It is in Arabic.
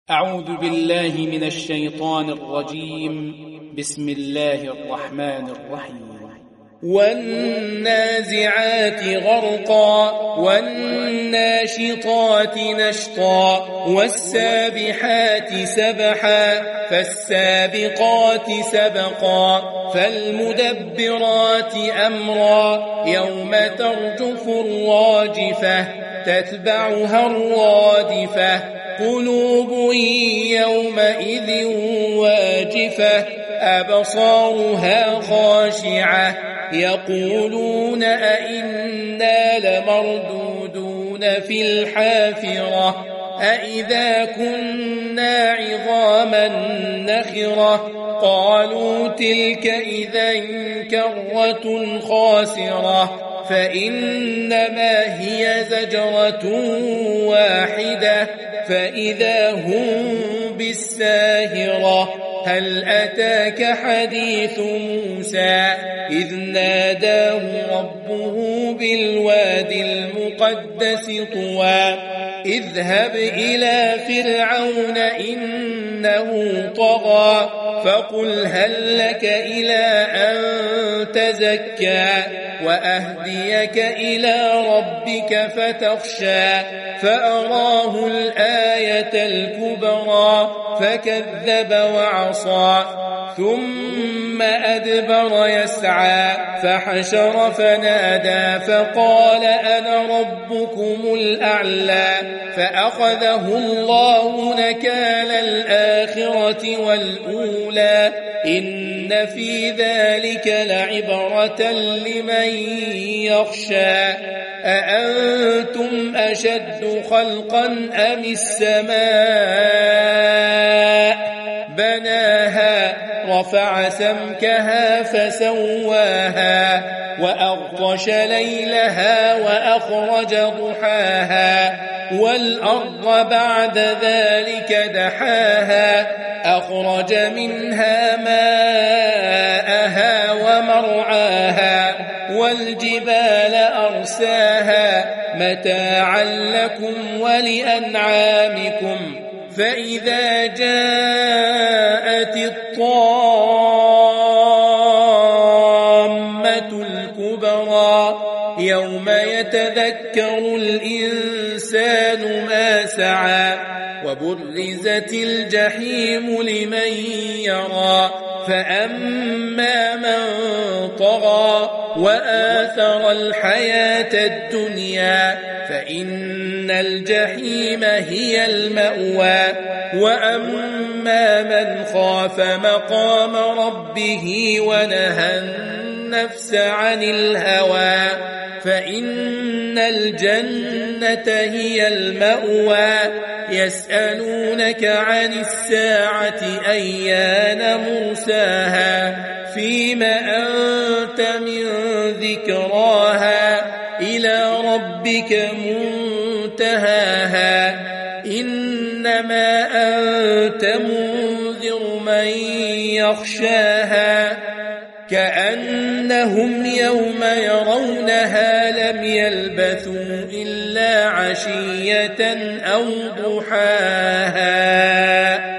أعوذ بالله من الشيطان الرجيم. بسم الله الرحمن الرحيم. والنازعات غرقا والناشطات نشطا والسابحات سبحا فالسابقات سبقا فالمدبرات أمرا يوم ترجف الراجفة تتبعها الرادفة قلوب يومئذ واجفة أبصارها خاشعة يقولون أئنا لمردودون في الحافرة أئذا كنا عظاما نخرة قالوا تلك إذا كرة خاسرة فإنما هي زجرة واحدة فإذا هم بالساهرة هل أتاك حديث موسى إذ ناداه ربه بالوادي المقدس طوى اذهب إلى فرعون إنه طغى فقل هل لك إلى أن تزكى وأهديك إلى ربك فتخشى فأراه الآية الكبرى فكذب وعصى ثم أدبر يسعى فحشر فنادى فقال أنا ربكم الأعلى فأخذه الله نكال الآخرة والأولى إن في ذلك لعبرة لمن يخشى أأنتم أشد خلقا أم السماء بناها رفع سمكها فسواها وأغطش ليلها وأخرج ضحاها والأرض بعد ذلك دحاها أخرج منها ماءها ومرعاها والجبال أرساها متاعا لكم ولأنعامكم فإذا جاءت الطامة الكبرى يوم يتذكر الإنسان ما سعى وبرزت الجحيم لمن يرى فأما من طغى وآثر الحياة الدنيا فإن الجحيم هي المأوى وأما من خاف مقام ربه ونهى النفس عن الهوى فإن الجنة هي المأوى يسألونك عن الساعة أيان مرساها فيم أنت من ذكراها إلى ربك منتهاها إنما أنت منذر من يخشاها كأنهم يوم يرونها لم يلبثوا إلا عشية أو ضحاها.